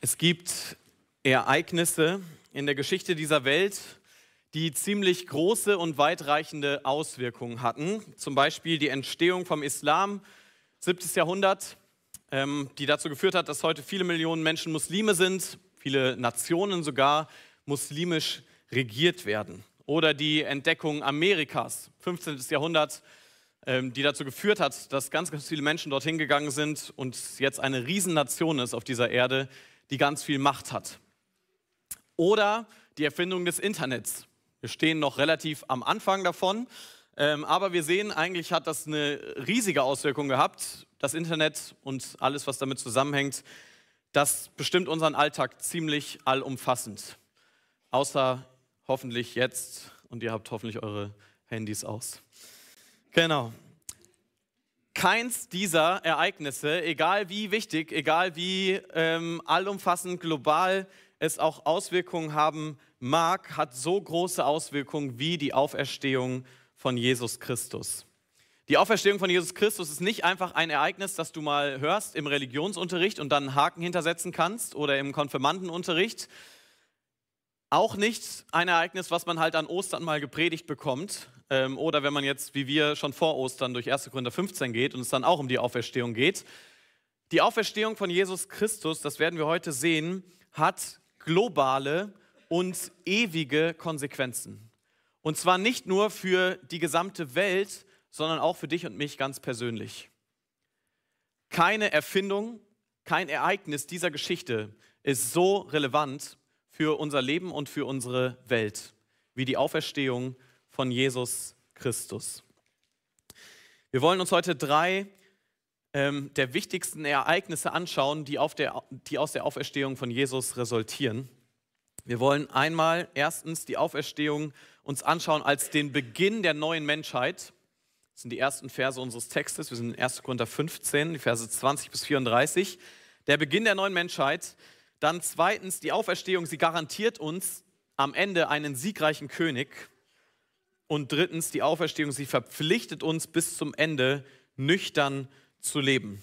Es gibt Ereignisse in der Geschichte dieser Welt, die ziemlich große und weitreichende Auswirkungen hatten. Zum Beispiel die Entstehung vom Islam, 7. Jahrhundert, die dazu geführt hat, dass heute viele Millionen Menschen Muslime sind, viele Nationen sogar muslimisch regiert werden. Oder die Entdeckung Amerikas, 15. Jahrhundert, die dazu geführt hat, dass ganz, ganz viele Menschen dorthin gegangen sind und jetzt eine Riesennation ist auf dieser Erde, die ganz viel Macht hat. Oder die Erfindung des Internets. Wir stehen noch relativ am Anfang davon, aber wir sehen, eigentlich hat das eine riesige Auswirkung gehabt. Das Internet und alles, was damit zusammenhängt, das bestimmt unseren Alltag ziemlich allumfassend. Außer hoffentlich jetzt, und ihr habt hoffentlich eure Handys aus. Genau. Keins dieser Ereignisse, egal wie wichtig, egal wie allumfassend global es auch Auswirkungen haben mag, hat so große Auswirkungen wie die Auferstehung von Jesus Christus. Die Auferstehung von Jesus Christus ist nicht einfach ein Ereignis, das du mal hörst im Religionsunterricht und dann einen Haken hintersetzen kannst oder im Konfirmandenunterricht. Auch nicht ein Ereignis, was man halt an Ostern mal gepredigt bekommt oder wenn man jetzt, wie wir, schon vor Ostern durch 1. Korinther 15 geht und es dann auch um die Auferstehung geht. Die Auferstehung von Jesus Christus, das werden wir heute sehen, hat globale und ewige Konsequenzen. Und zwar nicht nur für die gesamte Welt, sondern auch für dich und mich ganz persönlich. Keine Erfindung, kein Ereignis dieser Geschichte ist so relevant für unser Leben und für unsere Welt wie die Auferstehung von Jesus Christus. Wir wollen uns heute 3 der wichtigsten Ereignisse anschauen, die aus der Auferstehung von Jesus resultieren. Wir wollen einmal erstens die Auferstehung uns anschauen als den Beginn der neuen Menschheit. Das sind die ersten Verse unseres Textes. Wir sind in 1. Korinther 15, die Verse 20 bis 34. Der Beginn der neuen Menschheit. Dann zweitens die Auferstehung. Sie garantiert uns am Ende einen siegreichen König. Und drittens die Auferstehung. Sie verpflichtet uns bis zum Ende nüchtern zu leben.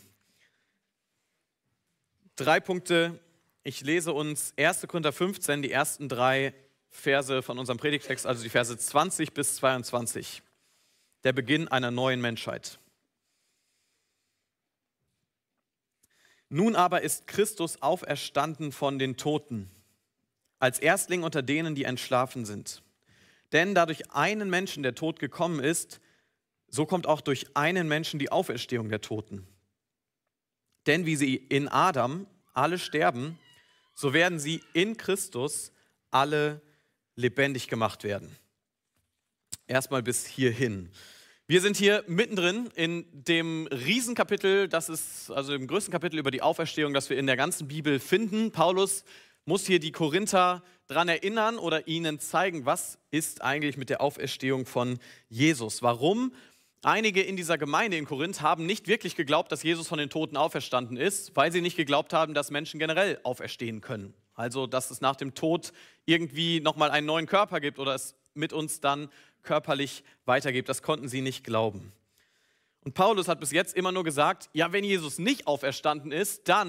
3 Punkte. Ich lese uns 1. Korinther 15, die ersten 3 Verse von unserem Predigtext, also die Verse 20 bis 22. Der Beginn einer neuen Menschheit. Nun aber ist Christus auferstanden von den Toten, als Erstling unter denen, die entschlafen sind. Denn da durch einen Menschen der Tod gekommen ist, so kommt auch durch einen Menschen die Auferstehung der Toten. Denn wie sie in Adam alle sterben, so werden sie in Christus alle lebendig gemacht werden. Erstmal bis hierhin. Wir sind hier mittendrin in dem Riesenkapitel, das ist also dem größten Kapitel über die Auferstehung, das wir in der ganzen Bibel finden. Paulus muss hier die Korinther daran erinnern oder ihnen zeigen, was ist eigentlich mit der Auferstehung von Jesus. Warum? Einige in dieser Gemeinde in Korinth haben nicht wirklich geglaubt, dass Jesus von den Toten auferstanden ist, weil sie nicht geglaubt haben, dass Menschen generell auferstehen können. Also, dass es nach dem Tod irgendwie nochmal einen neuen Körper gibt oder es mit uns dann körperlich weitergeht. Das konnten sie nicht glauben. Und Paulus hat bis jetzt immer nur gesagt, ja, wenn Jesus nicht auferstanden ist, dann ...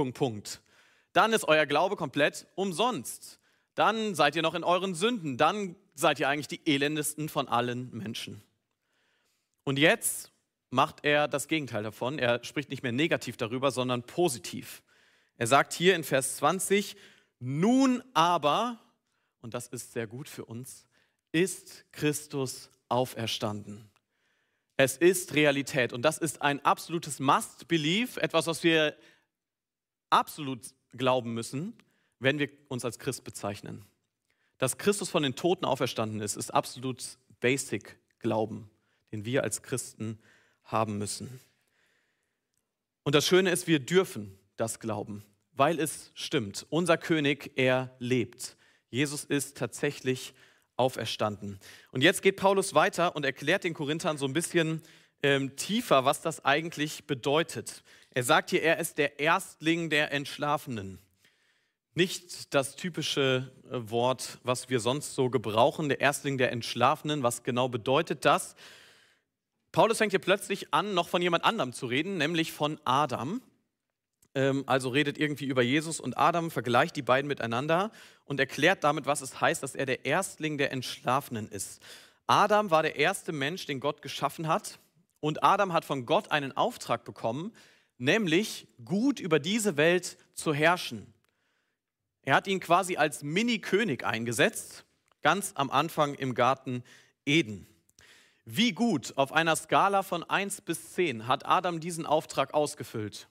Dann ist euer Glaube komplett umsonst. Dann seid ihr noch in euren Sünden. Dann seid ihr eigentlich die elendesten von allen Menschen. Und jetzt macht er das Gegenteil davon. Er spricht nicht mehr negativ darüber, sondern positiv. Er sagt hier in Vers 20, nun aber, und das ist sehr gut für uns, ist Christus auferstanden. Es ist Realität und das ist ein absolutes Must-Believe, etwas, was wir absolut glauben müssen, wenn wir uns als Christ bezeichnen. Dass Christus von den Toten auferstanden ist, ist absolut Basic-Glauben, den wir als Christen haben müssen. Und das Schöne ist, wir dürfen das glauben, weil es stimmt. Unser König, er lebt. Jesus ist tatsächlich auferstanden. Und jetzt geht Paulus weiter und erklärt den Korinthern so ein bisschen tiefer, was das eigentlich bedeutet. Er sagt hier, er ist der Erstling der Entschlafenen. Nicht das typische Wort, was wir sonst so gebrauchen, der Erstling der Entschlafenen. Was genau bedeutet das? Paulus fängt hier plötzlich an, noch von jemand anderem zu reden, nämlich von Adam. also redet irgendwie über Jesus und Adam, vergleicht die beiden miteinander und erklärt damit, was es heißt, dass er der Erstling der Entschlafenen ist. Adam war der erste Mensch, den Gott geschaffen hat, und Adam hat von Gott einen Auftrag bekommen, nämlich gut über diese Welt zu herrschen. Er hat ihn quasi als Mini-König eingesetzt, ganz am Anfang im Garten Eden. Wie gut auf einer Skala von 1 bis 10 hat Adam diesen Auftrag ausgefüllt?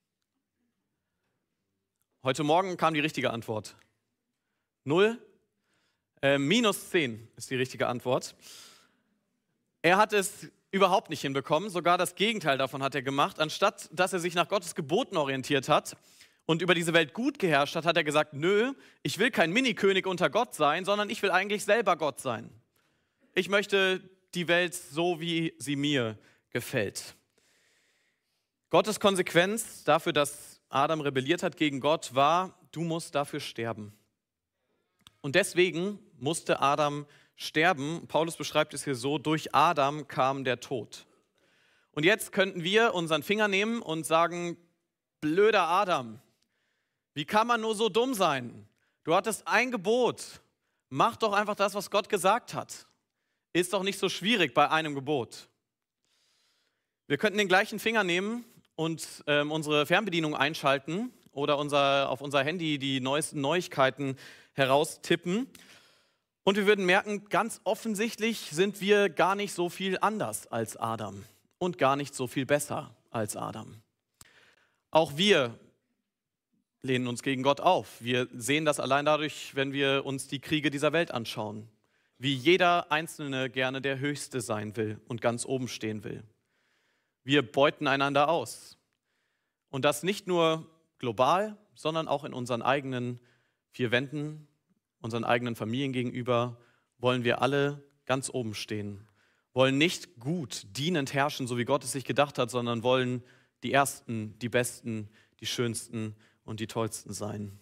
Heute Morgen kam die richtige Antwort. 0? Minus 10 ist die richtige Antwort. Er hat es überhaupt nicht hinbekommen, sogar das Gegenteil davon hat er gemacht. Anstatt dass er sich nach Gottes Geboten orientiert hat und über diese Welt gut geherrscht hat, hat er gesagt, nö, ich will kein Mini-König unter Gott sein, sondern ich will eigentlich selber Gott sein. Ich möchte die Welt so, wie sie mir gefällt. Gottes Konsequenz dafür, dass Adam rebelliert hat gegen Gott, war, du musst dafür sterben. Und deswegen musste Adam sterben. Paulus beschreibt es hier so, durch Adam kam der Tod. Und jetzt könnten wir unseren Finger nehmen und sagen, blöder Adam, wie kann man nur so dumm sein? Du hattest ein Gebot, mach doch einfach das, was Gott gesagt hat. Ist doch nicht so schwierig bei einem Gebot. Wir könnten den gleichen Finger nehmen und unsere Fernbedienung einschalten oder auf unser Handy die neuesten Neuigkeiten heraustippen. Und wir würden merken, ganz offensichtlich sind wir gar nicht so viel anders als Adam und gar nicht so viel besser als Adam. Auch wir lehnen uns gegen Gott auf. Wir sehen das allein dadurch, wenn wir uns die Kriege dieser Welt anschauen. Wie jeder Einzelne gerne der Höchste sein will und ganz oben stehen will. Wir beuten einander aus. Und das nicht nur global, sondern auch in unseren eigenen vier Wänden, unseren eigenen Familien gegenüber, wollen wir alle ganz oben stehen. Wollen nicht gut, dienend herrschen, so wie Gott es sich gedacht hat, sondern wollen die Ersten, die Besten, die Schönsten und die Tollsten sein.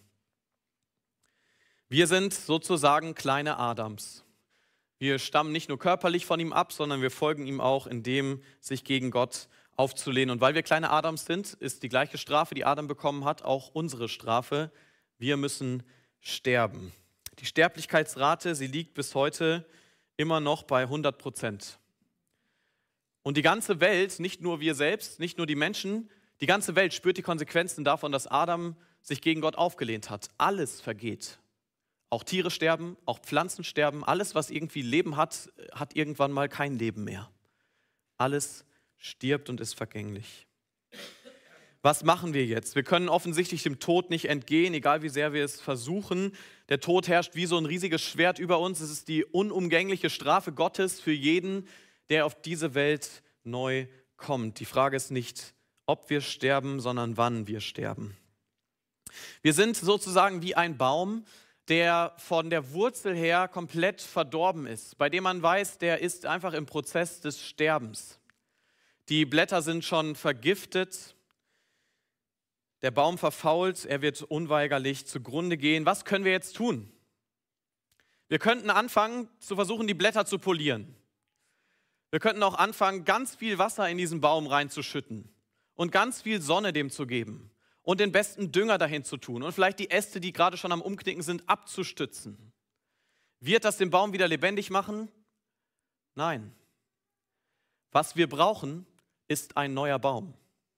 Wir sind sozusagen kleine Adams. Wir stammen nicht nur körperlich von ihm ab, sondern wir folgen ihm auch in dem, sich gegen Gott aufzulehnen. Und weil wir kleine Adams sind, ist die gleiche Strafe, die Adam bekommen hat, auch unsere Strafe. Wir müssen sterben. Die Sterblichkeitsrate, sie liegt bis heute immer noch bei 100%. Und die ganze Welt, nicht nur wir selbst, nicht nur die Menschen, die ganze Welt spürt die Konsequenzen davon, dass Adam sich gegen Gott aufgelehnt hat. Alles vergeht. Auch Tiere sterben, auch Pflanzen sterben. Alles, was irgendwie Leben hat, hat irgendwann mal kein Leben mehr. Alles stirbt und ist vergänglich. Was machen wir jetzt? Wir können offensichtlich dem Tod nicht entgehen, egal wie sehr wir es versuchen. Der Tod herrscht wie so ein riesiges Schwert über uns. Es ist die unumgängliche Strafe Gottes für jeden, der auf diese Welt neu kommt. Die Frage ist nicht, ob wir sterben, sondern wann wir sterben. Wir sind sozusagen wie ein Baum, der von der Wurzel her komplett verdorben ist, bei dem man weiß, der ist einfach im Prozess des Sterbens. Die Blätter sind schon vergiftet, der Baum verfault, er wird unweigerlich zugrunde gehen. Was können wir jetzt tun? Wir könnten anfangen, zu versuchen, die Blätter zu polieren. Wir könnten auch anfangen, ganz viel Wasser in diesen Baum reinzuschütten und ganz viel Sonne dem zu geben und den besten Dünger dahin zu tun und vielleicht die Äste, die gerade schon am Umknicken sind, abzustützen. Wird das den Baum wieder lebendig machen? Nein. Was wir brauchen, ist ein neuer Baum.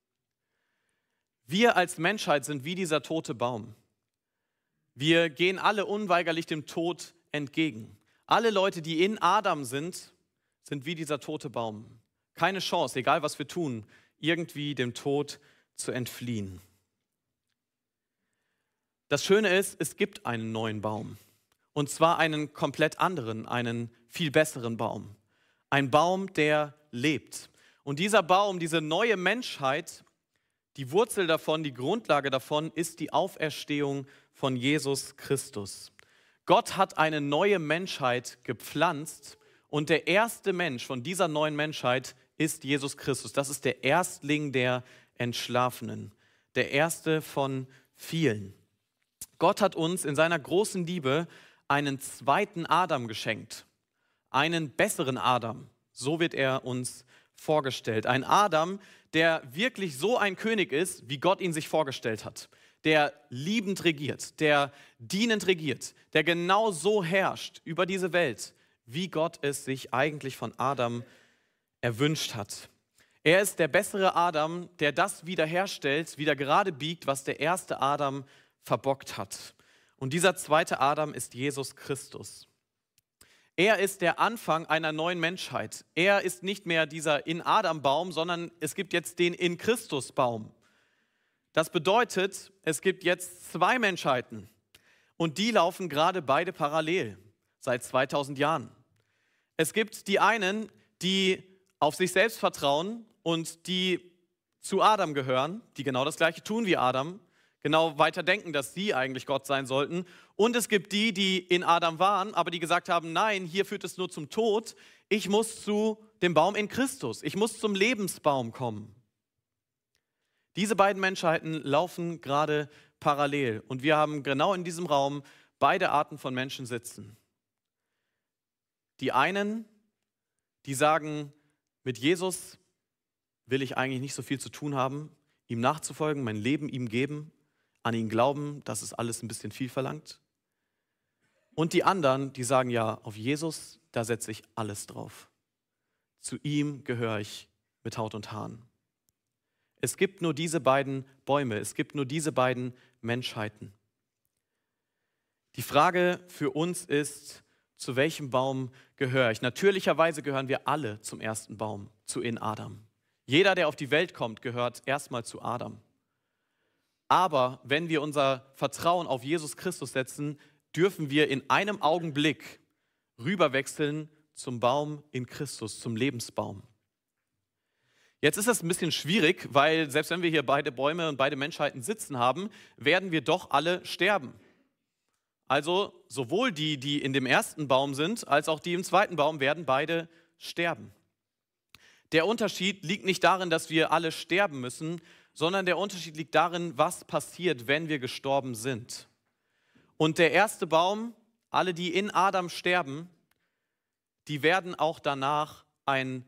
Wir als Menschheit sind wie dieser tote Baum. Wir gehen alle unweigerlich dem Tod entgegen. Alle Leute, die in Adam sind, sind wie dieser tote Baum. Keine Chance, egal was wir tun, irgendwie dem Tod zu entfliehen. Das Schöne ist, es gibt einen neuen Baum. Und zwar einen komplett anderen, einen viel besseren Baum. Ein Baum, der lebt. Und dieser Baum, diese neue Menschheit, die Wurzel davon, die Grundlage davon ist die Auferstehung von Jesus Christus. Gott hat eine neue Menschheit gepflanzt und der erste Mensch von dieser neuen Menschheit ist Jesus Christus. Das ist der Erstling der Entschlafenen, der erste von vielen. Gott hat uns in seiner großen Liebe einen zweiten Adam geschenkt, einen besseren Adam. So wird er uns vorgestellt. Ein Adam, der wirklich so ein König ist, wie Gott ihn sich vorgestellt hat. Der liebend regiert, der dienend regiert, der genau so herrscht über diese Welt, wie Gott es sich eigentlich von Adam erwünscht hat. Er ist der bessere Adam, der das wiederherstellt, wieder gerade biegt, was der erste Adam verbockt hat. Und dieser zweite Adam ist Jesus Christus. Er ist der Anfang einer neuen Menschheit. Er ist nicht mehr dieser In-Adam-Baum, sondern es gibt jetzt den In-Christus-Baum. Das bedeutet, es gibt jetzt zwei Menschheiten und die laufen gerade beide parallel seit 2000 Jahren. Es gibt die einen, die auf sich selbst vertrauen und die zu Adam gehören, die genau das Gleiche tun wie Adam, genau weiter denken, dass sie eigentlich Gott sein sollten. Und es gibt die, die in Adam waren, aber die gesagt haben, nein, hier führt es nur zum Tod. Ich muss zu dem Baum in Christus. Ich muss zum Lebensbaum kommen. Diese beiden Menschheiten laufen gerade parallel. Und wir haben genau in diesem Raum beide Arten von Menschen sitzen. Die einen, die sagen, mit Jesus will ich eigentlich nicht so viel zu tun haben, ihm nachzufolgen, mein Leben ihm geben, an ihn glauben, das ist alles ein bisschen viel verlangt. Und die anderen, die sagen, ja, auf Jesus, da setze ich alles drauf. Zu ihm gehöre ich mit Haut und Haaren. Es gibt nur diese beiden Bäume, es gibt nur diese beiden Menschheiten. Die Frage für uns ist, zu welchem Baum gehöre ich? Natürlicherweise gehören wir alle zum ersten Baum, zu in Adam. Jeder, der auf die Welt kommt, gehört erstmal zu Adam. Aber wenn wir unser Vertrauen auf Jesus Christus setzen, dürfen wir in einem Augenblick rüberwechseln zum Baum in Christus, zum Lebensbaum. Jetzt ist das ein bisschen schwierig, weil selbst wenn wir hier beide Bäume und beide Menschheiten sitzen haben, werden wir doch alle sterben. Also sowohl die, die in dem ersten Baum sind, als auch die im zweiten Baum werden beide sterben. Der Unterschied liegt nicht darin, dass wir alle sterben müssen, sondern der Unterschied liegt darin, was passiert, wenn wir gestorben sind. Und der erste Baum, alle, die in Adam sterben, die werden auch danach einen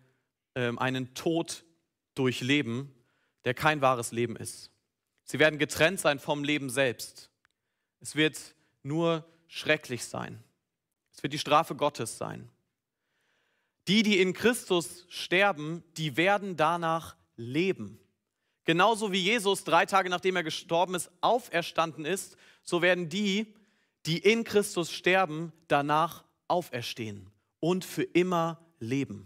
Tod durchleben, der kein wahres Leben ist. Sie werden getrennt sein vom Leben selbst. Es wird nur schrecklich sein. Es wird die Strafe Gottes sein. Die, die in Christus sterben, die werden danach leben. Genauso wie Jesus 3 Tage nachdem er gestorben ist, auferstanden ist, so werden die, die in Christus sterben, danach auferstehen und für immer leben.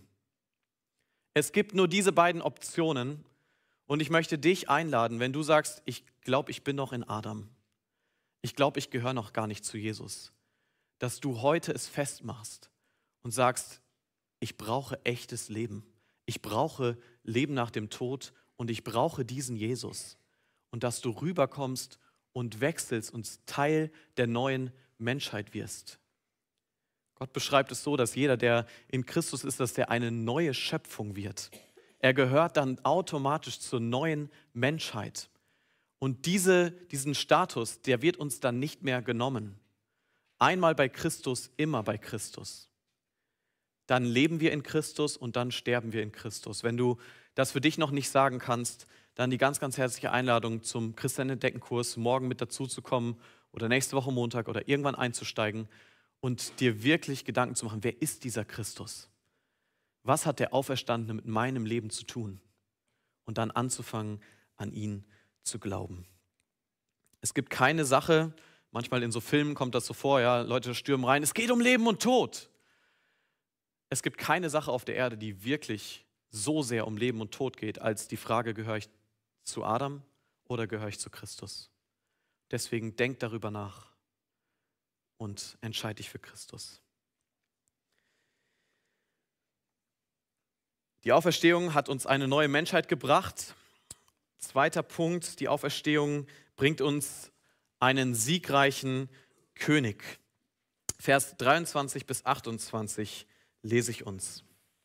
Es gibt nur diese beiden Optionen und ich möchte dich einladen, wenn du sagst, ich glaube, ich bin noch in Adam. Ich glaube, ich gehöre noch gar nicht zu Jesus. Dass du heute es festmachst und sagst, ich brauche echtes Leben. Ich brauche Leben nach dem Tod und ich brauche diesen Jesus. Und dass du rüberkommst und wechselst und Teil der neuen Menschheit wirst. Gott beschreibt es so, dass jeder, der in Christus ist, dass der eine neue Schöpfung wird. Er gehört dann automatisch zur neuen Menschheit. Und diesen Status, der wird uns dann nicht mehr genommen. Einmal bei Christus, immer bei Christus. Dann leben wir in Christus und dann sterben wir in Christus. Wenn du das für dich noch nicht sagen kannst, dann die ganz, ganz herzliche Einladung zum Christian-Entdecken-Kurs, morgen mit dazu zu kommen oder nächste Woche Montag oder irgendwann einzusteigen und dir wirklich Gedanken zu machen, wer ist dieser Christus? Was hat der Auferstandene mit meinem Leben zu tun? Und dann anzufangen, an ihn zu glauben. Es gibt keine Sache, manchmal in so Filmen kommt das so vor, ja, Leute stürmen rein, es geht um Leben und Tod. Es gibt keine Sache auf der Erde, die wirklich so sehr um Leben und Tod geht, als die Frage, gehöre ich zu Adam oder gehöre ich zu Christus? Deswegen denk darüber nach und entscheide dich für Christus. Die Auferstehung hat uns eine neue Menschheit gebracht. Zweiter Punkt, die Auferstehung bringt uns einen siegreichen König. Vers 23 bis 28 lese ich uns.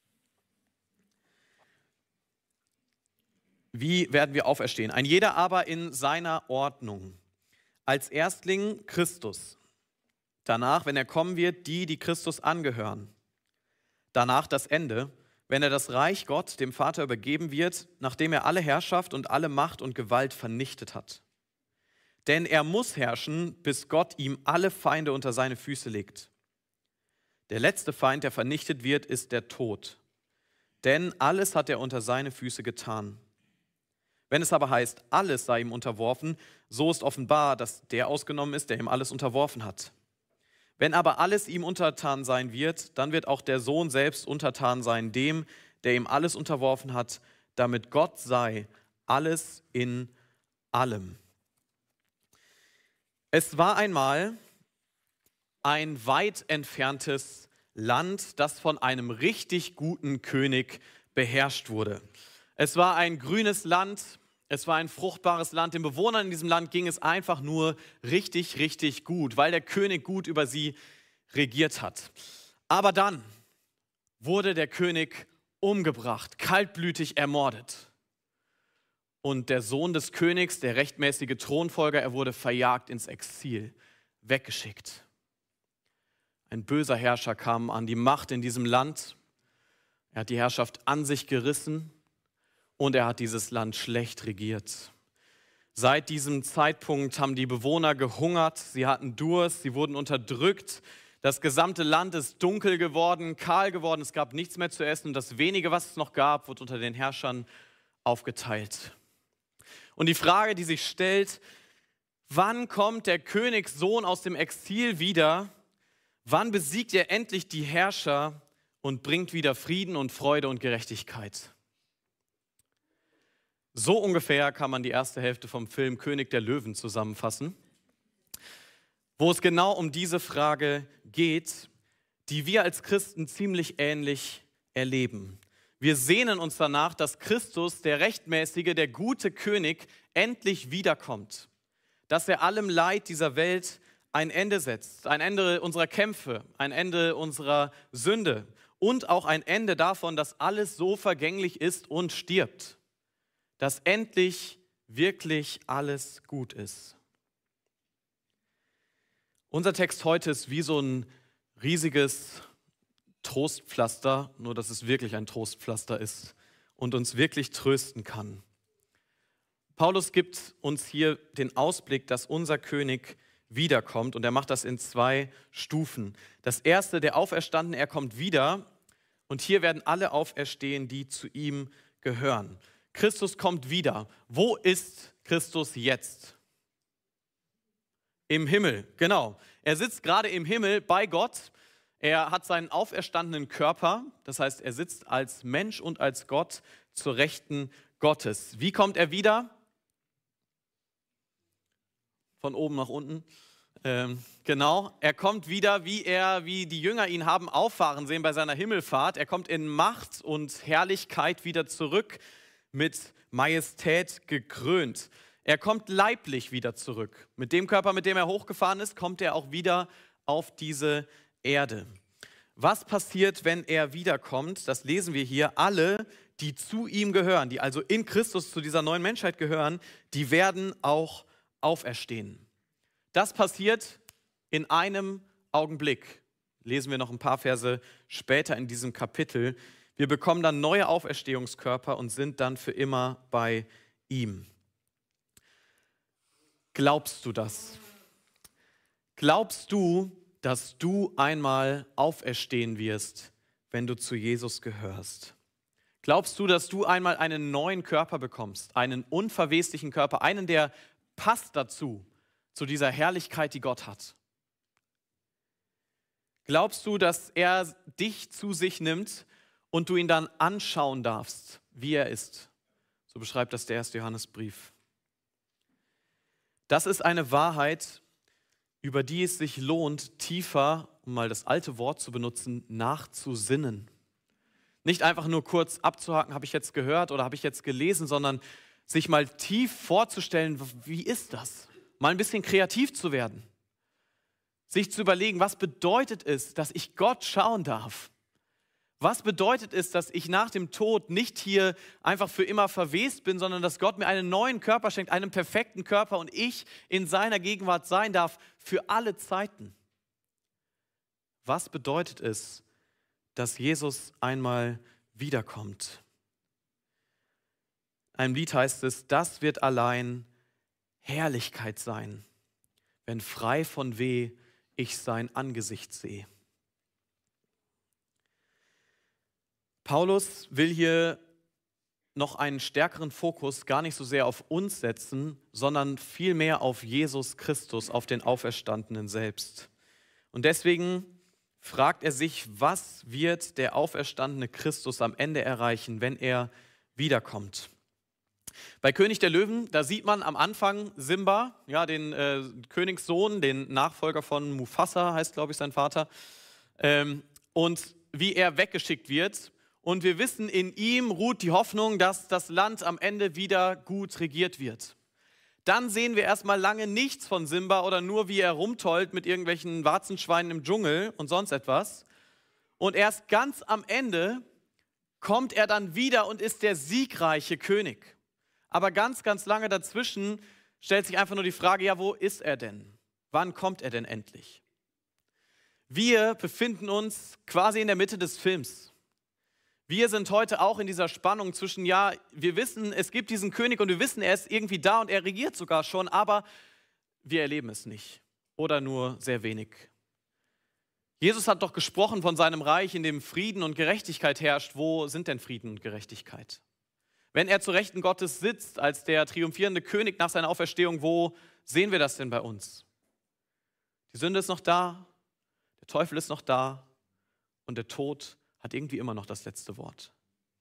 Wie werden wir auferstehen? Ein jeder aber in seiner Ordnung. Als Erstling Christus. Danach, wenn er kommen wird, die Christus angehören. Danach das Ende, wenn er das Reich Gott, dem Vater, übergeben wird, nachdem er alle Herrschaft und alle Macht und Gewalt vernichtet hat. Denn er muss herrschen, bis Gott ihm alle Feinde unter seine Füße legt. Der letzte Feind, der vernichtet wird, ist der Tod. Denn alles hat er unter seine Füße getan. Wenn es aber heißt, alles sei ihm unterworfen, so ist offenbar, dass der ausgenommen ist, der ihm alles unterworfen hat. Wenn aber alles ihm untertan sein wird, dann wird auch der Sohn selbst untertan sein dem, der ihm alles unterworfen hat, damit Gott sei alles in allem. Es war einmal ein weit entferntes Land, das von einem richtig guten König beherrscht wurde. Es war ein grünes Land, es war ein fruchtbares Land. Den Bewohnern in diesem Land ging es einfach nur richtig, richtig gut, weil der König gut über sie regiert hat. Aber dann wurde der König umgebracht, kaltblütig ermordet. Und der Sohn des Königs, der rechtmäßige Thronfolger, er wurde verjagt ins Exil, weggeschickt. Ein böser Herrscher kam an die Macht in diesem Land. Er hat die Herrschaft an sich gerissen und er hat dieses Land schlecht regiert. Seit diesem Zeitpunkt haben die Bewohner gehungert, sie hatten Durst, sie wurden unterdrückt. Das gesamte Land ist dunkel geworden, kahl geworden, es gab nichts mehr zu essen und das wenige, was es noch gab, wurde unter den Herrschern aufgeteilt. Und die Frage, die sich stellt, wann kommt der Königssohn aus dem Exil wieder? Wann besiegt er endlich die Herrscher und bringt wieder Frieden und Freude und Gerechtigkeit? So ungefähr kann man die erste Hälfte vom Film König der Löwen zusammenfassen, wo es genau um diese Frage geht, die wir als Christen ziemlich ähnlich erleben. Wir sehnen uns danach, dass Christus, der rechtmäßige, der gute König, endlich wiederkommt. Dass er allem Leid dieser Welt ein Ende setzt, ein Ende unserer Kämpfe, ein Ende unserer Sünde und auch ein Ende davon, dass alles so vergänglich ist und stirbt. Dass endlich wirklich alles gut ist. Unser Text heute ist wie so ein riesiges Trostpflaster, nur dass es wirklich ein Trostpflaster ist und uns wirklich trösten kann. Paulus gibt uns hier den Ausblick, dass unser König wiederkommt und er macht das in 2 Stufen. Das erste, der Auferstandene, er kommt wieder und hier werden alle auferstehen, die zu ihm gehören. Christus kommt wieder. Wo ist Christus jetzt? Im Himmel, genau. Er sitzt gerade im Himmel bei Gott. Er hat seinen auferstandenen Körper, das heißt, er sitzt als Mensch und als Gott zur Rechten Gottes. Wie kommt er wieder? Von oben nach unten. Genau, er kommt wieder, wie die Jünger ihn haben auffahren sehen bei seiner Himmelfahrt. Er kommt in Macht und Herrlichkeit wieder zurück, mit Majestät gekrönt. Er kommt leiblich wieder zurück. Mit dem Körper, mit dem er hochgefahren ist, kommt er auch wieder auf diese Erde. Was passiert, wenn er wiederkommt? Das lesen wir hier. Alle, die zu ihm gehören, die also in Christus zu dieser neuen Menschheit gehören, die werden auch auferstehen. Das passiert in einem Augenblick. Lesen wir noch ein paar Verse später in diesem Kapitel. Wir bekommen dann neue Auferstehungskörper und sind dann für immer bei ihm. Glaubst du das? Glaubst du, dass du einmal auferstehen wirst, wenn du zu Jesus gehörst? Glaubst du, dass du einmal einen neuen Körper bekommst, einen unverweslichen Körper, einen, der passt dazu, zu dieser Herrlichkeit, die Gott hat? Glaubst du, dass er dich zu sich nimmt und du ihn dann anschauen darfst, wie er ist? So beschreibt das der 1. Johannesbrief. Das ist eine Wahrheit, über die es sich lohnt, tiefer, um mal das alte Wort zu benutzen, nachzusinnen. Nicht einfach nur kurz abzuhaken, habe ich jetzt gehört oder habe ich jetzt gelesen, sondern sich mal tief vorzustellen, wie ist das? Mal ein bisschen kreativ zu werden. Sich zu überlegen, was bedeutet es, dass ich Gott schauen darf? Was bedeutet es, dass ich nach dem Tod nicht hier einfach für immer verwest bin, sondern dass Gott mir einen neuen Körper schenkt, einen perfekten Körper und ich in seiner Gegenwart sein darf für alle Zeiten? Was bedeutet es, dass Jesus einmal wiederkommt. In einem Lied heißt es, das wird allein Herrlichkeit sein, wenn frei von Weh ich sein Angesicht sehe. Paulus will hier noch einen stärkeren Fokus gar nicht so sehr auf uns setzen, sondern vielmehr auf Jesus Christus, auf den Auferstandenen selbst. Und deswegen fragt er sich, was wird der auferstandene Christus am Ende erreichen, wenn er wiederkommt? Bei König der Löwen, da sieht man am Anfang Simba, ja, den Königssohn, den Nachfolger von Mufasa, heißt glaube ich sein Vater, und wie er weggeschickt wird. Und wir wissen, in ihm ruht die Hoffnung, dass das Land am Ende wieder gut regiert wird. Dann sehen wir erstmal lange nichts von Simba oder nur, wie er rumtollt mit irgendwelchen Warzenschweinen im Dschungel und sonst etwas. Und erst ganz am Ende kommt er dann wieder und ist der siegreiche König. Aber ganz, ganz lange dazwischen stellt sich einfach nur die Frage, ja, wo ist er denn? Wann kommt er denn endlich? Wir befinden uns quasi in der Mitte des Films. Wir sind heute auch in dieser Spannung zwischen, ja, wir wissen, es gibt diesen König und wir wissen, er ist irgendwie da und er regiert sogar schon, aber wir erleben es nicht oder nur sehr wenig. Jesus hat doch gesprochen von seinem Reich, in dem Frieden und Gerechtigkeit herrscht. Wo sind denn Frieden und Gerechtigkeit? Wenn er zu Rechten Gottes sitzt als der triumphierende König nach seiner Auferstehung, wo sehen wir das denn bei uns? Die Sünde ist noch da, der Teufel ist noch da und der Tod hat irgendwie immer noch das letzte Wort.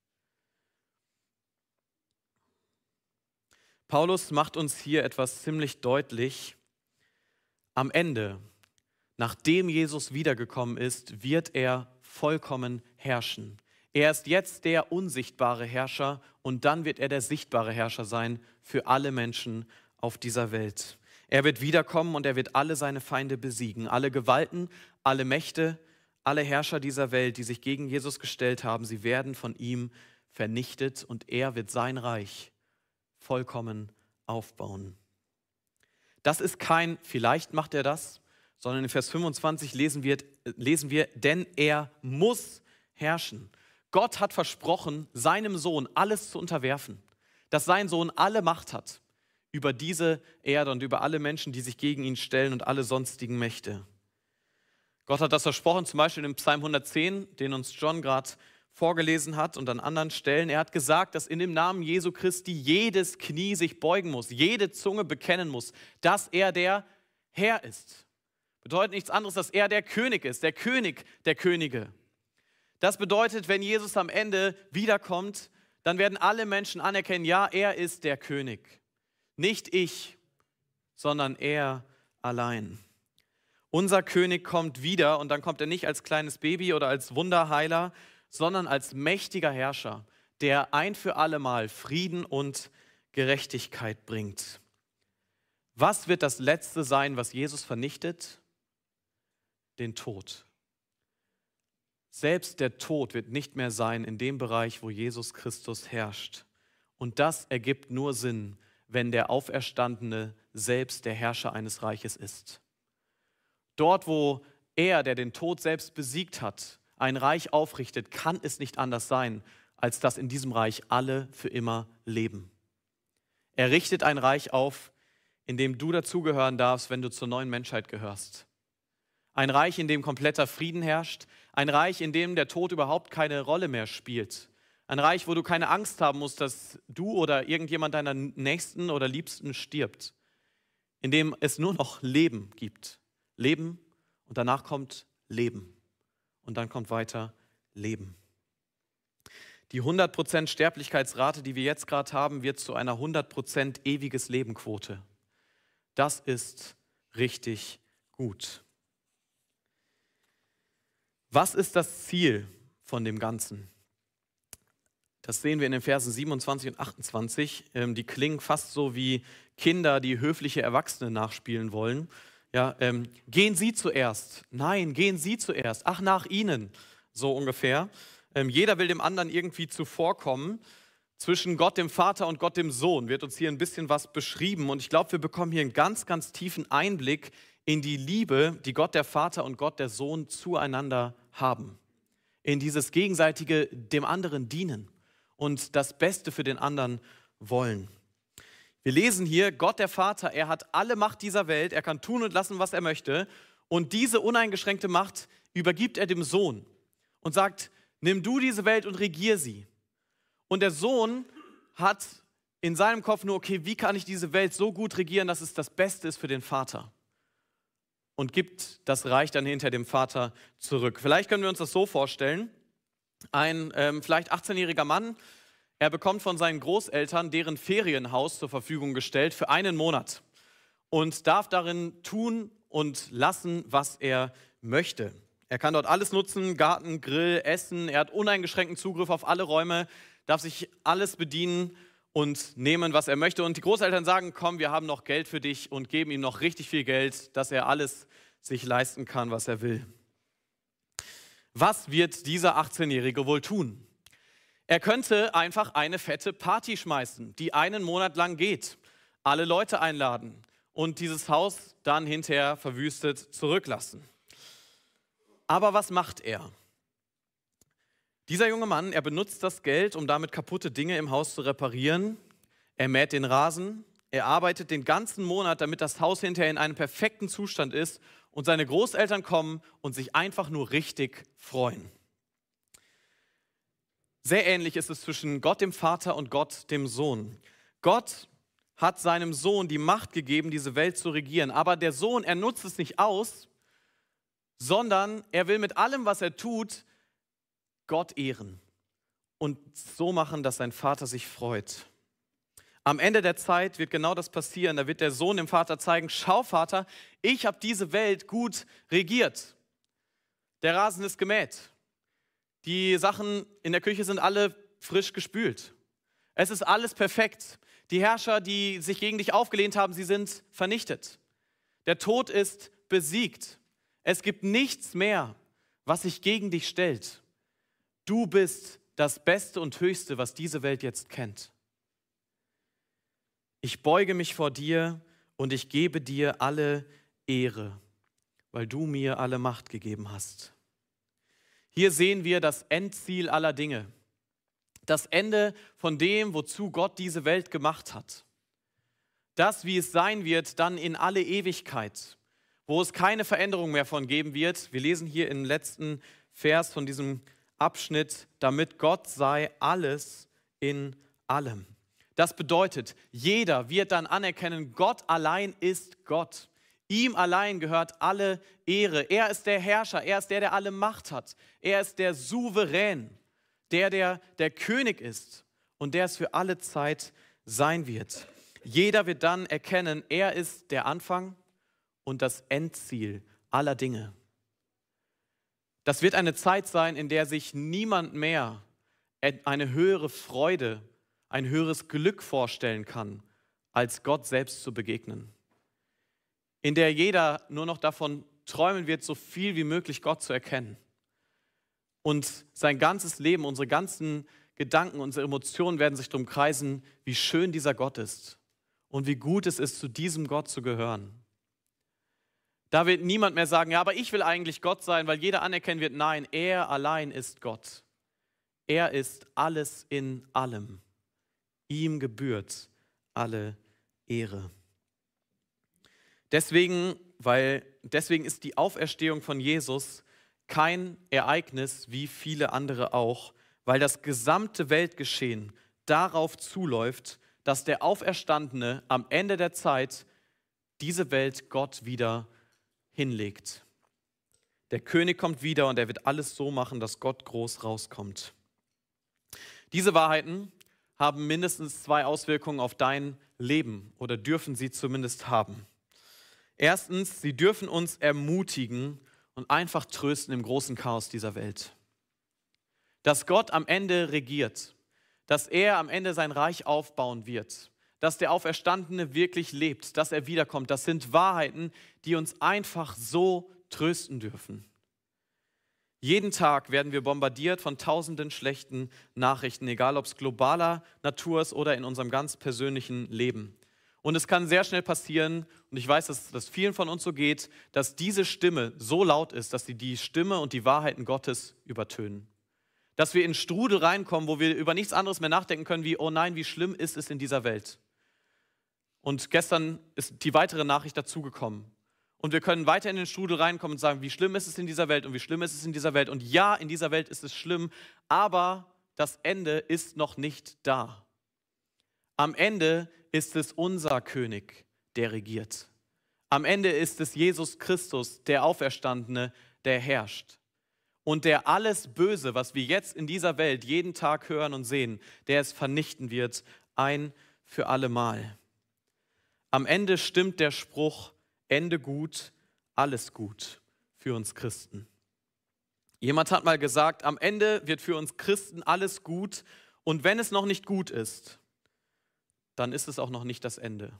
Paulus macht uns hier etwas ziemlich deutlich. Am Ende, nachdem Jesus wiedergekommen ist, wird er vollkommen herrschen. Er ist jetzt der unsichtbare Herrscher und dann wird er der sichtbare Herrscher sein für alle Menschen auf dieser Welt. Er wird wiederkommen und er wird alle seine Feinde besiegen, alle Gewalten, alle Mächte, alle Herrscher dieser Welt, die sich gegen Jesus gestellt haben, sie werden von ihm vernichtet und er wird sein Reich vollkommen aufbauen. Das ist kein vielleicht macht er das, sondern in Vers 25 lesen wir, denn er muss herrschen. Gott hat versprochen, seinem Sohn alles zu unterwerfen, dass sein Sohn alle Macht hat über diese Erde und über alle Menschen, die sich gegen ihn stellen und alle sonstigen Mächte. Gott hat das versprochen, zum Beispiel im Psalm 110, den uns John gerade vorgelesen hat und an anderen Stellen. Er hat gesagt, dass in dem Namen Jesu Christi jedes Knie sich beugen muss, jede Zunge bekennen muss, dass er der Herr ist. Bedeutet nichts anderes, dass er der König ist, der König der Könige. Das bedeutet, wenn Jesus am Ende wiederkommt, dann werden alle Menschen anerkennen, ja, er ist der König. Nicht ich, sondern er allein. Unser König kommt wieder und dann kommt er nicht als kleines Baby oder als Wunderheiler, sondern als mächtiger Herrscher, der ein für alle Mal Frieden und Gerechtigkeit bringt. Was wird das Letzte sein, was Jesus vernichtet? Den Tod. Selbst der Tod wird nicht mehr sein in dem Bereich, wo Jesus Christus herrscht. Und das ergibt nur Sinn, wenn der Auferstandene selbst der Herrscher eines Reiches ist. Dort, wo er, der den Tod selbst besiegt hat, ein Reich aufrichtet, kann es nicht anders sein, als dass in diesem Reich alle für immer leben. Er richtet ein Reich auf, in dem du dazugehören darfst, wenn du zur neuen Menschheit gehörst. Ein Reich, in dem kompletter Frieden herrscht. Ein Reich, in dem der Tod überhaupt keine Rolle mehr spielt. Ein Reich, wo du keine Angst haben musst, dass du oder irgendjemand deiner Nächsten oder Liebsten stirbt. In dem es nur noch Leben gibt. Leben und danach kommt Leben. Und dann kommt weiter Leben. Die 100% Sterblichkeitsrate, die wir jetzt gerade haben, wird zu einer 100% ewiges Leben-Quote. Das ist richtig gut. Was ist das Ziel von dem Ganzen? Das sehen wir in den Versen 27 und 28. Die klingen fast so wie Kinder, die höfliche Erwachsene nachspielen wollen. Ja, gehen Sie zuerst. Nein, gehen Sie zuerst. Ach, nach Ihnen. So ungefähr. Jeder will dem anderen irgendwie zuvorkommen. Zwischen Gott dem Vater und Gott dem Sohn wird uns hier ein bisschen was beschrieben. Und ich glaube, wir bekommen hier einen ganz, ganz tiefen Einblick in die Liebe, die Gott der Vater und Gott der Sohn zueinander haben. in dieses gegenseitige dem anderen dienen und das Beste für den anderen wollen. Wir lesen hier, Gott der Vater, er hat alle Macht dieser Welt, er kann tun und lassen, was er möchte. Und diese uneingeschränkte Macht übergibt er dem Sohn und sagt, nimm du diese Welt und regier sie. Und der Sohn hat in seinem Kopf nur, okay, wie kann ich diese Welt so gut regieren, dass es das Beste ist für den Vater? Und gibt das Reich dann hinter dem Vater zurück. Vielleicht können wir uns das so vorstellen, ein vielleicht 18-jähriger Mann, er bekommt von seinen Großeltern deren Ferienhaus zur Verfügung gestellt für einen Monat und darf darin tun und lassen, was er möchte. Er kann dort alles nutzen, Garten, Grill, Essen, er hat uneingeschränkten Zugriff auf alle Räume, darf sich alles bedienen und nehmen, was er möchte. Und die Großeltern sagen, komm, wir haben noch Geld für dich und geben ihm noch richtig viel Geld, dass er alles sich leisten kann, was er will. Was wird dieser 18-Jährige wohl tun? Er könnte einfach eine fette Party schmeißen, die einen Monat lang geht, alle Leute einladen und dieses Haus dann hinterher verwüstet zurücklassen. Aber was macht er? Dieser junge Mann, er benutzt das Geld, um damit kaputte Dinge im Haus zu reparieren. Er mäht den Rasen, er arbeitet den ganzen Monat, damit das Haus hinterher in einem perfekten Zustand ist und seine Großeltern kommen und sich einfach nur richtig freuen. Sehr ähnlich ist es zwischen Gott dem Vater und Gott dem Sohn. Gott hat seinem Sohn die Macht gegeben, diese Welt zu regieren. Aber der Sohn, er nutzt es nicht aus, sondern er will mit allem, was er tut, Gott ehren und so machen, dass sein Vater sich freut. Am Ende der Zeit wird genau das passieren. Da wird der Sohn dem Vater zeigen, schau Vater, ich habe diese Welt gut regiert. Der Rasen ist gemäht. Die Sachen in der Küche sind alle frisch gespült. Es ist alles perfekt. Die Herrscher, die sich gegen dich aufgelehnt haben, sie sind vernichtet. Der Tod ist besiegt. Es gibt nichts mehr, was sich gegen dich stellt. Du bist das Beste und Höchste, was diese Welt jetzt kennt. Ich beuge mich vor dir und ich gebe dir alle Ehre, weil du mir alle Macht gegeben hast. Hier sehen wir das Endziel aller Dinge. Das Ende von dem, wozu Gott diese Welt gemacht hat. Das, wie es sein wird, dann in alle Ewigkeit, wo es keine Veränderung mehr von geben wird. Wir lesen hier im letzten Vers von diesem Abschnitt, damit Gott sei alles in allem. Das bedeutet, jeder wird dann anerkennen, Gott allein ist Gott. Ihm allein gehört alle Ehre. Er ist der Herrscher, er ist der, der alle Macht hat. Er ist der Souverän, der König ist und der es für alle Zeit sein wird. Jeder wird dann erkennen, er ist der Anfang und das Endziel aller Dinge. Das wird eine Zeit sein, in der sich niemand mehr eine höhere Freude, ein höheres Glück vorstellen kann, als Gott selbst zu begegnen. In der jeder nur noch davon träumen wird, so viel wie möglich Gott zu erkennen. Und sein ganzes Leben, unsere ganzen Gedanken, unsere Emotionen werden sich darum kreisen, wie schön dieser Gott ist und wie gut es ist, zu diesem Gott zu gehören. Da wird niemand mehr sagen, ja, aber ich will eigentlich Gott sein, weil jeder anerkennen wird, nein, er allein ist Gott. Er ist alles in allem. Ihm gebührt alle Ehre. Deswegen ist die Auferstehung von Jesus kein Ereignis wie viele andere auch, weil das gesamte Weltgeschehen darauf zuläuft, dass der Auferstandene am Ende der Zeit diese Welt Gott wieder hinlegt. Der König kommt wieder und er wird alles so machen, dass Gott groß rauskommt. Diese Wahrheiten haben mindestens 2 Auswirkungen auf dein Leben oder dürfen sie zumindest haben. Erstens, sie dürfen uns ermutigen und einfach trösten im großen Chaos dieser Welt. Dass Gott am Ende regiert, dass er am Ende sein Reich aufbauen wird, dass der Auferstandene wirklich lebt, dass er wiederkommt, das sind Wahrheiten, die uns einfach so trösten dürfen. Jeden Tag werden wir bombardiert von tausenden schlechten Nachrichten, egal ob es globaler Natur ist oder in unserem ganz persönlichen Leben. Und es kann sehr schnell passieren, und ich weiß, dass das vielen von uns so geht, dass diese Stimme so laut ist, dass sie die Stimme und die Wahrheiten Gottes übertönen. Dass wir in Strudel reinkommen, wo wir über nichts anderes mehr nachdenken können, wie, oh nein, wie schlimm ist es in dieser Welt. Und gestern ist die weitere Nachricht dazugekommen. Und wir können weiter in den Strudel reinkommen und sagen, wie schlimm ist es in dieser Welt und wie schlimm ist es in dieser Welt. Und ja, in dieser Welt ist es schlimm, aber das Ende ist noch nicht da. Am Ende ist es unser König, der regiert. Am Ende ist es Jesus Christus, der Auferstandene, der herrscht. Und der alles Böse, was wir jetzt in dieser Welt jeden Tag hören und sehen, der es vernichten wird, ein für alle Mal. Am Ende stimmt der Spruch, Ende gut, alles gut für uns Christen. Jemand hat mal gesagt, am Ende wird für uns Christen alles gut und wenn es noch nicht gut ist, dann ist es auch noch nicht das Ende.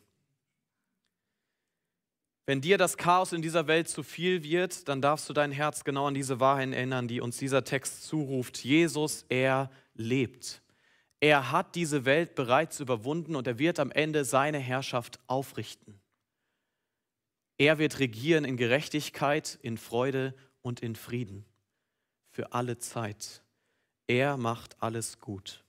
Wenn dir das Chaos in dieser Welt zu viel wird, dann darfst du dein Herz genau an diese Wahrheiten erinnern, die uns dieser Text zuruft. Jesus, er lebt. Er hat diese Welt bereits überwunden und er wird am Ende seine Herrschaft aufrichten. Er wird regieren in Gerechtigkeit, in Freude und in Frieden. Für alle Zeit. Er macht alles gut.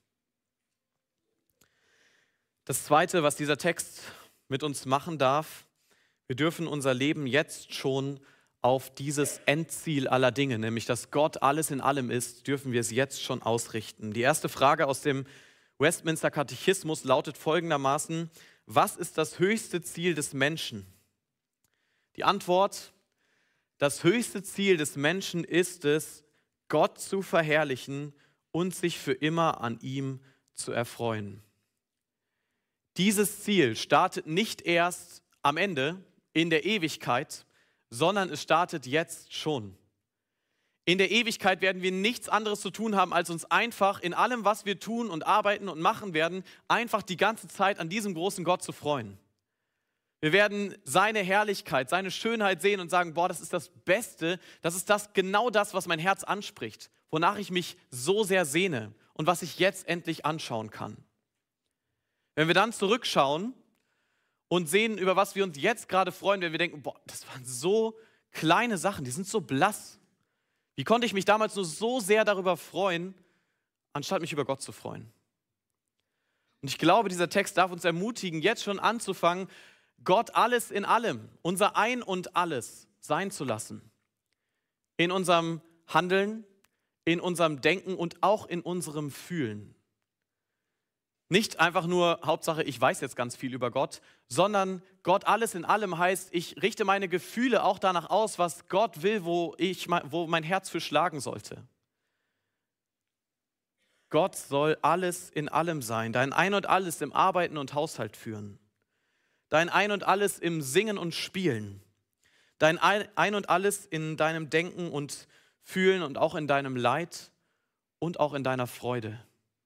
Das Zweite, was dieser Text mit uns machen darf, wir dürfen unser Leben jetzt schon auf dieses Endziel aller Dinge, nämlich dass Gott alles in allem ist, dürfen wir es jetzt schon ausrichten. Die erste Frage aus dem Westminster Katechismus lautet folgendermaßen: Was ist das höchste Ziel des Menschen? Die Antwort: Das höchste Ziel des Menschen ist es, Gott zu verherrlichen und sich für immer an ihm zu erfreuen. Dieses Ziel startet nicht erst am Ende in der Ewigkeit, sondern es startet jetzt schon. In der Ewigkeit werden wir nichts anderes zu tun haben, als uns einfach in allem, was wir tun und arbeiten und machen werden, einfach die ganze Zeit an diesem großen Gott zu freuen. Wir werden seine Herrlichkeit, seine Schönheit sehen und sagen, boah, das ist das Beste, das ist genau das, was mein Herz anspricht, wonach ich mich so sehr sehne und was ich jetzt endlich anschauen kann. Wenn wir dann zurückschauen und sehen, über was wir uns jetzt gerade freuen, wenn wir denken, boah, das waren so kleine Sachen, die sind so blass. Wie konnte ich mich damals nur so sehr darüber freuen, anstatt mich über Gott zu freuen? Und ich glaube, dieser Text darf uns ermutigen, jetzt schon anzufangen, Gott alles in allem, unser Ein und Alles sein zu lassen. In unserem Handeln, in unserem Denken und auch in unserem Fühlen. Nicht einfach nur, Hauptsache, ich weiß jetzt ganz viel über Gott, sondern Gott alles in allem heißt, ich richte meine Gefühle auch danach aus, was Gott will, wo mein Herz für schlagen sollte. Gott soll alles in allem sein, dein Ein und Alles im Arbeiten und Haushalt führen, dein Ein und Alles im Singen und Spielen, dein Ein und Alles in deinem Denken und Fühlen und auch in deinem Leid und auch in deiner Freude.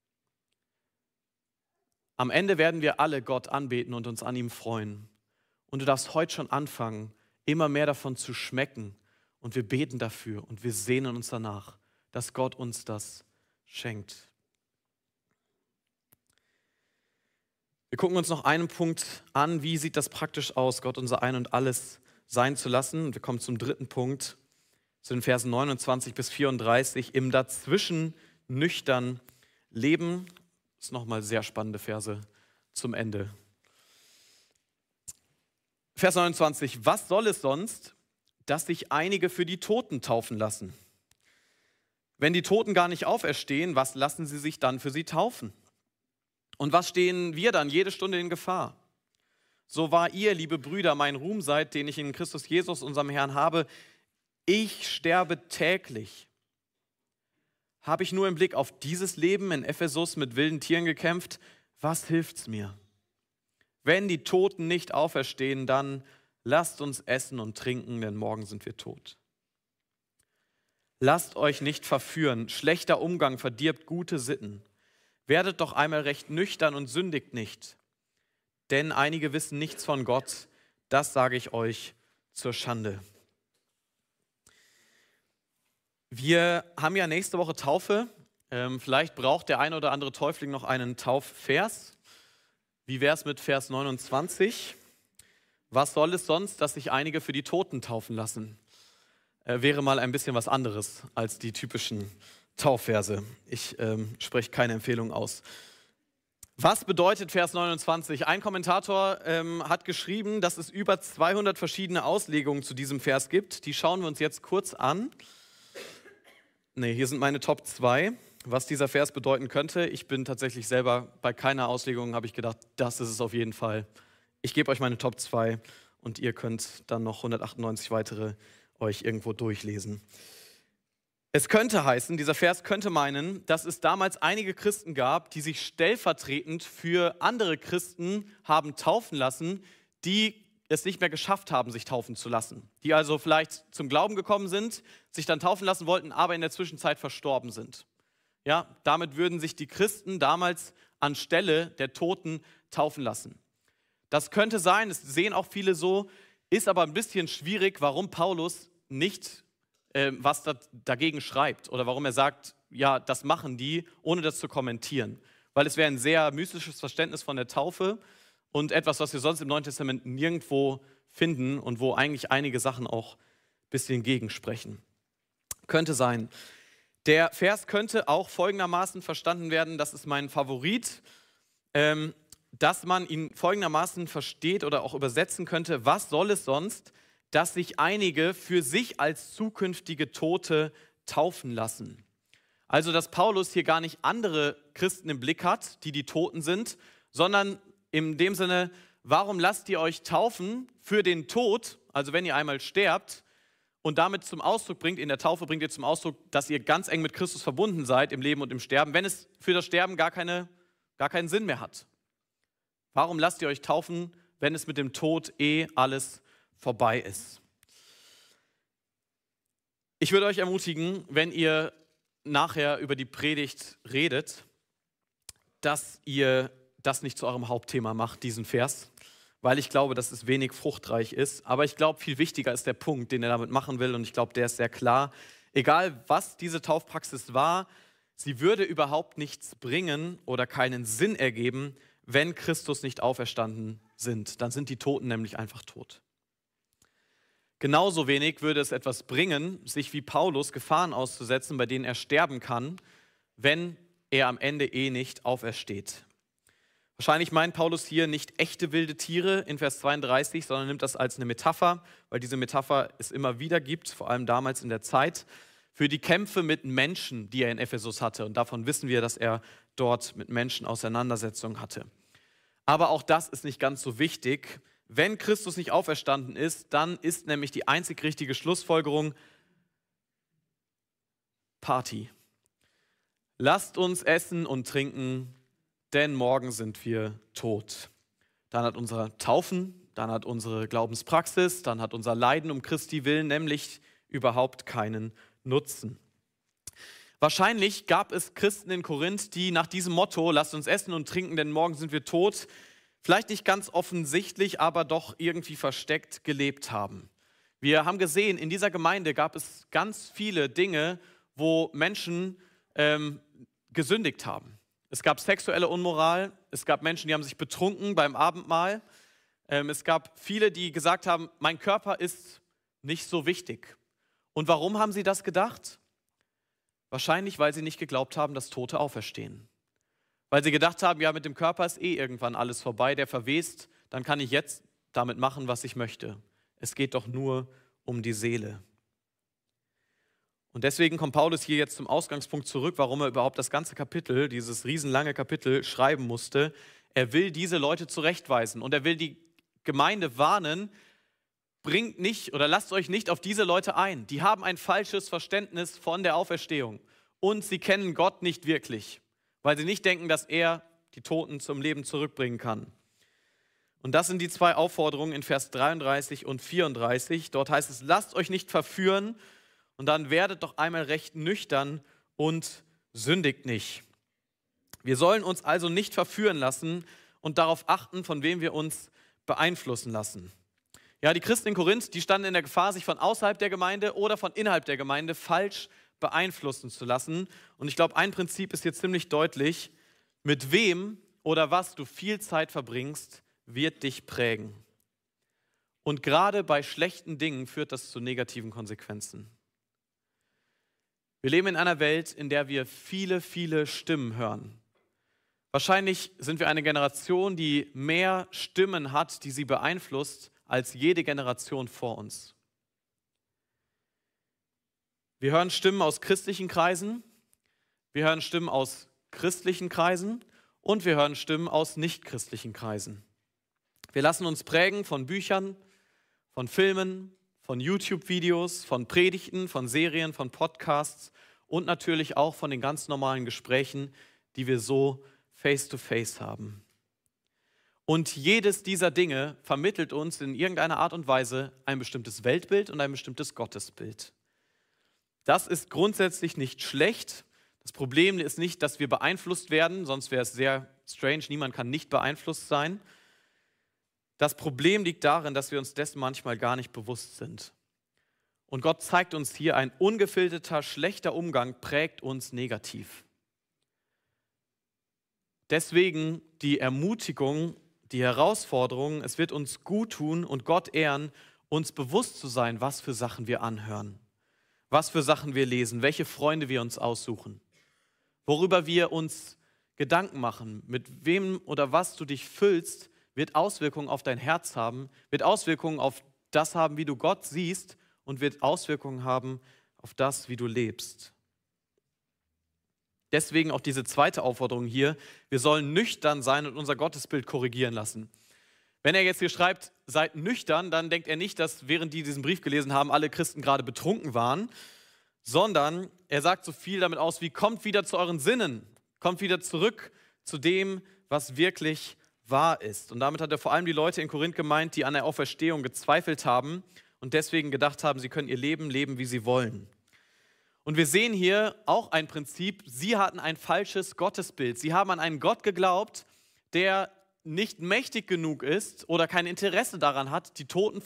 Am Ende werden wir alle Gott anbeten und uns an ihm freuen. Und du darfst heute schon anfangen, immer mehr davon zu schmecken. Und wir beten dafür und wir sehnen uns danach, dass Gott uns das schenkt. Wir gucken uns noch einen Punkt an, wie sieht das praktisch aus, Gott unser Ein und Alles sein zu lassen. Und wir kommen zum dritten Punkt, zu den Versen 29 bis 34, im Dazwischen nüchtern leben. Das ist nochmal sehr spannende Verse zum Ende. Vers 29, was soll es sonst, dass sich einige für die Toten taufen lassen? Wenn die Toten gar nicht auferstehen, was lassen sie sich dann für sie taufen? Und was stehen wir dann jede Stunde in Gefahr? So war ihr, liebe Brüder, mein Ruhm seid, den ich in Christus Jesus, unserem Herrn, habe. Ich sterbe täglich. Habe ich nur im Blick auf dieses Leben in Ephesus mit wilden Tieren gekämpft? Was hilft's mir? Wenn die Toten nicht auferstehen, dann lasst uns essen und trinken, denn morgen sind wir tot. Lasst euch nicht verführen, schlechter Umgang verdirbt gute Sitten. Werdet doch einmal recht nüchtern und sündigt nicht. Denn einige wissen nichts von Gott, das sage ich euch zur Schande. Wir haben ja nächste Woche Taufe. Vielleicht braucht der eine oder andere Täufling noch einen Taufvers. Wie wäre es mit Vers 29? Was soll es sonst, dass sich einige für die Toten taufen lassen? Wäre mal ein bisschen was anderes als die typischen Taufverse. Ich spreche keine Empfehlung aus. Was bedeutet Vers 29? Ein Kommentator hat geschrieben, dass es über 200 verschiedene Auslegungen zu diesem Vers gibt. Die schauen wir uns jetzt kurz an. Hier sind meine Top 2, was dieser Vers bedeuten könnte. Ich bin tatsächlich selber bei keiner Auslegung, habe ich gedacht, das ist es auf jeden Fall. Ich gebe euch meine Top 2 und ihr könnt dann noch 198 weitere euch irgendwo durchlesen. Es könnte heißen, dieser Vers könnte meinen, dass es damals einige Christen gab, die sich stellvertretend für andere Christen haben taufen lassen, die es nicht mehr geschafft haben, sich taufen zu lassen. Die also vielleicht zum Glauben gekommen sind, sich dann taufen lassen wollten, aber in der Zwischenzeit verstorben sind. Ja, damit würden sich die Christen damals anstelle der Toten taufen lassen. Das könnte sein, das sehen auch viele so, ist aber ein bisschen schwierig, warum Paulus nicht was dagegen schreibt oder warum er sagt, ja, das machen die, ohne das zu kommentieren. Weil es wäre ein sehr mystisches Verständnis von der Taufe und etwas, was wir sonst im Neuen Testament nirgendwo finden und wo eigentlich einige Sachen auch ein bisschen gegensprechen. Könnte sein. Der Vers könnte auch folgendermaßen verstanden werden, das ist mein Favorit, dass man ihn folgendermaßen versteht oder auch übersetzen könnte, was soll es sonst, dass sich einige für sich als zukünftige Tote taufen lassen. Also, dass Paulus hier gar nicht andere Christen im Blick hat, die Toten sind, sondern in dem Sinne, warum lasst ihr euch taufen für den Tod, also wenn ihr einmal sterbt, und damit zum Ausdruck bringt, in der Taufe bringt ihr zum Ausdruck, dass ihr ganz eng mit Christus verbunden seid im Leben und im Sterben, wenn es für das Sterben gar keinen Sinn mehr hat. Warum lasst ihr euch taufen, wenn es mit dem Tod alles vorbei ist? Ich würde euch ermutigen, wenn ihr nachher über die Predigt redet, dass ihr das nicht zu eurem Hauptthema macht, diesen Vers, weil ich glaube, dass es wenig fruchtreich ist. Aber ich glaube, viel wichtiger ist der Punkt, den er damit machen will, und ich glaube, der ist sehr klar. Egal, was diese Taufpraxis war, sie würde überhaupt nichts bringen oder keinen Sinn ergeben, wenn Christus nicht auferstanden sind. Dann sind die Toten nämlich einfach tot. Genauso wenig würde es etwas bringen, sich wie Paulus Gefahren auszusetzen, bei denen er sterben kann, wenn er am Ende nicht aufersteht. Wahrscheinlich meint Paulus hier nicht echte wilde Tiere in Vers 32, sondern nimmt das als eine Metapher, weil diese Metapher es immer wieder gibt, vor allem damals in der Zeit, für die Kämpfe mit Menschen, die er in Ephesus hatte. Und davon wissen wir, dass er dort mit Menschen Auseinandersetzungen hatte. Aber auch das ist nicht ganz so wichtig. Wenn Christus nicht auferstanden ist, dann ist nämlich die einzig richtige Schlussfolgerung Party. Lasst uns essen und trinken, denn morgen sind wir tot. Dann hat unser Taufen, dann hat unsere Glaubenspraxis, dann hat unser Leiden um Christi willen nämlich überhaupt keinen Nutzen. Wahrscheinlich gab es Christen in Korinth, die nach diesem Motto, lasst uns essen und trinken, denn morgen sind wir tot, vielleicht nicht ganz offensichtlich, aber doch irgendwie versteckt gelebt haben. Wir haben gesehen, in dieser Gemeinde gab es ganz viele Dinge, wo Menschen gesündigt haben. Es gab sexuelle Unmoral, es gab Menschen, die haben sich betrunken beim Abendmahl. Es gab viele, die gesagt haben, mein Körper ist nicht so wichtig. Und warum haben sie das gedacht? Wahrscheinlich, weil sie nicht geglaubt haben, dass Tote auferstehen. Weil sie gedacht haben, ja, mit dem Körper ist irgendwann alles vorbei, der verwest, dann kann ich jetzt damit machen, was ich möchte. Es geht doch nur um die Seele. Und deswegen kommt Paulus hier jetzt zum Ausgangspunkt zurück, warum er überhaupt das ganze Kapitel, dieses riesenlange Kapitel, schreiben musste. Er will diese Leute zurechtweisen und er will die Gemeinde warnen, bringt nicht oder lasst euch nicht auf diese Leute ein. Die haben ein falsches Verständnis von der Auferstehung und sie kennen Gott nicht wirklich, weil sie nicht denken, dass er die Toten zum Leben zurückbringen kann. Und das sind die zwei Aufforderungen in Vers 33 und 34. Dort heißt es, lasst euch nicht verführen und dann werdet doch einmal recht nüchtern und sündigt nicht. Wir sollen uns also nicht verführen lassen und darauf achten, von wem wir uns beeinflussen lassen. Ja, die Christen in Korinth, die standen in der Gefahr, sich von außerhalb der Gemeinde oder von innerhalb der Gemeinde falsch beeinflussen zu lassen. Und ich glaube, ein Prinzip ist hier ziemlich deutlich, mit wem oder was du viel Zeit verbringst, wird dich prägen. Und gerade bei schlechten Dingen führt das zu negativen Konsequenzen. Wir leben in einer Welt, in der wir viele, viele Stimmen hören. Wahrscheinlich sind wir eine Generation, die mehr Stimmen hat, die sie beeinflusst, als jede Generation vor uns. Wir hören Stimmen aus christlichen Kreisen, wir hören Stimmen aus christlichen Kreisen und wir hören Stimmen aus nichtchristlichen Kreisen. Wir lassen uns prägen von Büchern, von Filmen, von YouTube-Videos, von Predigten, von Serien, von Podcasts und natürlich auch von den ganz normalen Gesprächen, die wir so face-to-face haben. Und jedes dieser Dinge vermittelt uns in irgendeiner Art und Weise ein bestimmtes Weltbild und ein bestimmtes Gottesbild. Das ist grundsätzlich nicht schlecht. Das Problem ist nicht, dass wir beeinflusst werden, sonst wäre es sehr strange, niemand kann nicht beeinflusst sein. Das Problem liegt darin, dass wir uns dessen manchmal gar nicht bewusst sind. Und Gott zeigt uns hier, ein ungefilterter, schlechter Umgang prägt uns negativ. Deswegen die Ermutigung, die Herausforderung, es wird uns gut tun und Gott ehren, uns bewusst zu sein, was für Sachen wir anhören, was für Sachen wir lesen, welche Freunde wir uns aussuchen, worüber wir uns Gedanken machen, mit wem oder was du dich füllst, wird Auswirkungen auf dein Herz haben, wird Auswirkungen auf das haben, wie du Gott siehst und wird Auswirkungen haben auf das, wie du lebst. Deswegen auch diese zweite Aufforderung hier, wir sollen nüchtern sein und unser Gottesbild korrigieren lassen. Wenn er jetzt hier schreibt, seid nüchtern, dann denkt er nicht, dass während die diesen Brief gelesen haben, alle Christen gerade betrunken waren, sondern er sagt so viel damit aus wie, kommt wieder zu euren Sinnen, kommt wieder zurück zu dem, was wirklich wahr ist. Und damit hat er vor allem die Leute in Korinth gemeint, die an der Auferstehung gezweifelt haben und deswegen gedacht haben, sie können ihr Leben leben, wie sie wollen. Und wir sehen hier auch ein Prinzip, sie hatten ein falsches Gottesbild. Sie haben an einen Gott geglaubt, der nicht mächtig genug ist oder kein Interesse daran hat, die Toten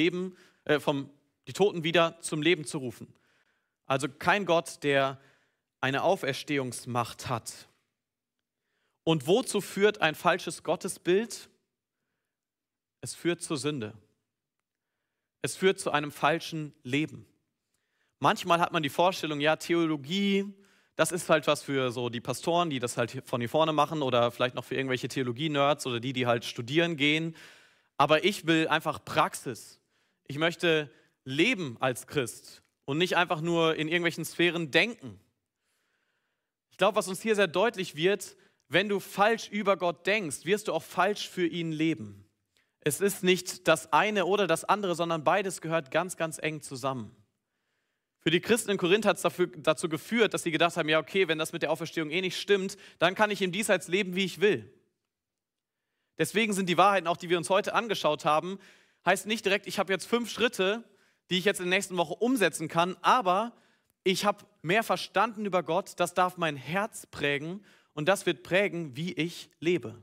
die Toten wieder zum Leben zu rufen. Also kein Gott, der eine Auferstehungsmacht hat. Und wozu führt ein falsches Gottesbild? Es führt zur Sünde. Es führt zu einem falschen Leben. Manchmal hat man die Vorstellung, ja, Theologie, das ist halt was für so die Pastoren, die das halt von hier vorne machen oder vielleicht noch für irgendwelche Theologie-Nerds oder die halt studieren gehen. Aber ich will einfach Praxis. Ich möchte leben als Christ und nicht einfach nur in irgendwelchen Sphären denken. Ich glaube, was uns hier sehr deutlich wird, wenn du falsch über Gott denkst, wirst du auch falsch für ihn leben. Es ist nicht das eine oder das andere, sondern beides gehört ganz, ganz eng zusammen. Für die Christen in Korinth hat es dazu geführt, dass sie gedacht haben, ja okay, wenn das mit der Auferstehung eh nicht stimmt, dann kann ich im Diesseits leben, wie ich will. Deswegen sind die Wahrheiten, auch die wir uns heute angeschaut haben, heißt nicht direkt, ich habe jetzt 5 Schritte, die ich jetzt in der nächsten Woche umsetzen kann, aber ich habe mehr verstanden über Gott, das darf mein Herz prägen und das wird prägen, wie ich lebe.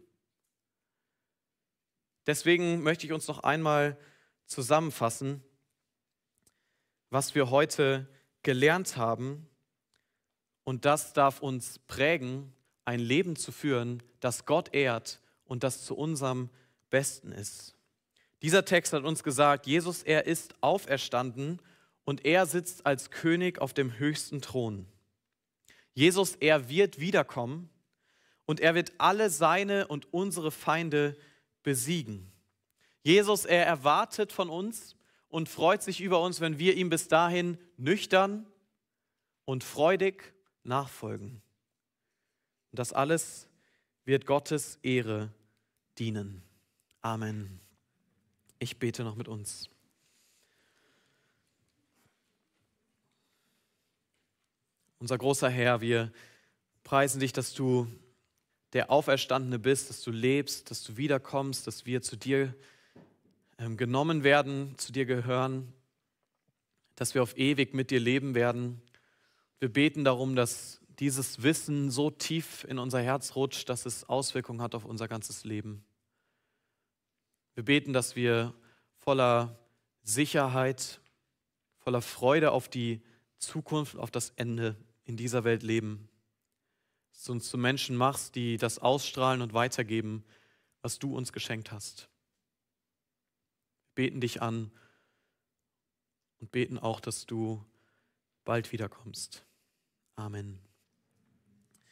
Deswegen möchte ich uns noch einmal zusammenfassen, was wir heute gelernt haben, und das darf uns prägen, ein Leben zu führen, das Gott ehrt und das zu unserem Besten ist. Dieser Text hat uns gesagt, Jesus, er ist auferstanden und er sitzt als König auf dem höchsten Thron. Jesus, er wird wiederkommen und er wird alle seine und unsere Feinde besiegen. Jesus, er erwartet von uns und freut sich über uns, wenn wir ihm bis dahin nüchtern und freudig nachfolgen. Und das alles wird Gottes Ehre dienen. Amen. Ich bete noch mit uns. Unser großer Herr, wir preisen dich, dass du der Auferstandene bist, dass du lebst, dass du wiederkommst, dass wir zu dir genommen werden, zu dir gehören, dass wir auf ewig mit dir leben werden. Wir beten darum, dass dieses Wissen so tief in unser Herz rutscht, dass es Auswirkungen hat auf unser ganzes Leben. Wir beten, dass wir voller Sicherheit, voller Freude auf die Zukunft, auf das Ende in dieser Welt leben. dass du uns zu Menschen machst, die das ausstrahlen und weitergeben, was du uns geschenkt hast. Wir beten dich an und beten auch, dass du bald wiederkommst. Amen.